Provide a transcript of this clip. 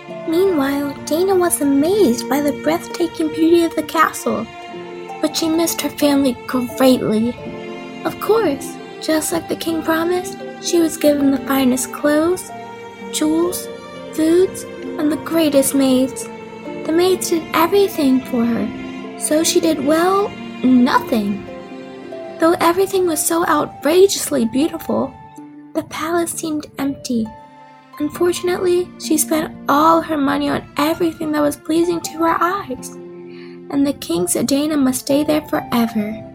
Meanwhile, Dana was amazed by the breathtaking beauty of the castle, but she missed her family greatly. Of course, just like the king promised, she was given the finest clothes, jewels, foods, and the greatest maids. The maids did everything for her, so she did, well, nothing. Though everything was so outrageously beautiful, the palace seemed empty. Unfortunately, she spent all her money on everything that was pleasing to her eyes, and the king said Dana must stay there forever.